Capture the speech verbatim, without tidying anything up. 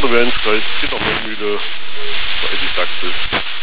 wir werden es gleich. Geht auch mal müde. Bei die Sachse.